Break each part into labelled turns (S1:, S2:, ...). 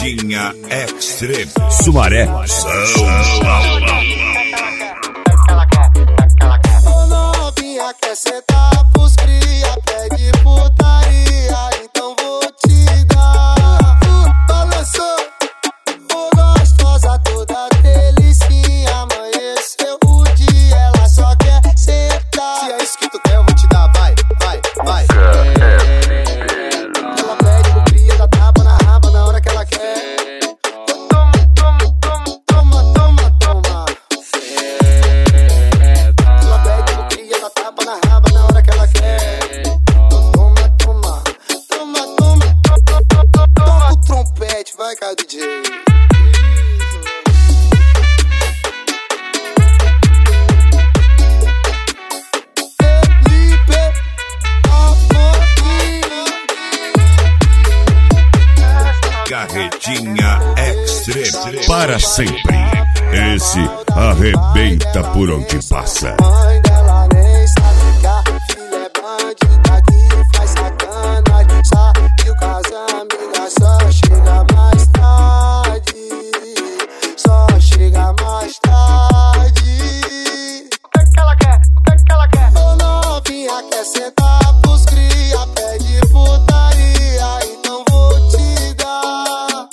S1: Carretinha Extreme, Sumaré, São Paulo.
S2: Ô novinha, quer sentar pros cria, pede putaria, então vou te dar. Balançou, ô gostosa, toda delicinha, amanheceu o dia, ela só quer sentar. Se é isso que tu quer, eu vou te dar, vai, vai, vai. Ela pede pro cria, dá tapa na raba na hora que ela quer. Toma, toma, toma, toma, toma, toma. Ela pede pro cria, dá tapa na raba na hora que ela quer. Toma, toma, toma, toma, toma. Toca o trompete, vai, cara, DJ.
S1: Carretinha Extreme, para sempre. Esse arrebenta por onde passa.
S2: Mãe dela nem sabe que a filha é bandida que faz sacanagem. Saiu com as amigas, só chega mais tarde. Só chega mais tarde. O que ela quer? O que ela quer? Ô novinha, quer sentar pros cria, pede putaria, então vou te dar.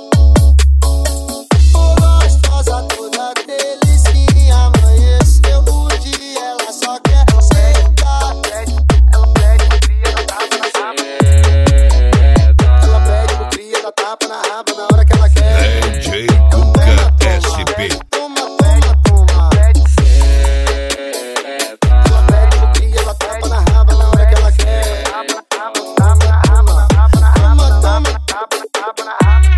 S2: Ô gostosa, toda delicinha, amanheceu o dia, ela só quer sentar. Ela pede pro cria, dá tapa na raba. Ela pede pro cria, dá tapa na raba na hora que ela quer.
S1: DJ Cuca SP.
S2: Toma, toma, toma. Ela pede pro cria, dá tapa na raba na hora que ela quer. Tapa na raba. Toma, toma, tapa na raba.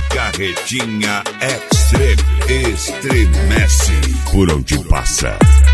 S1: Carretinha Extreme, estremece por onde passa.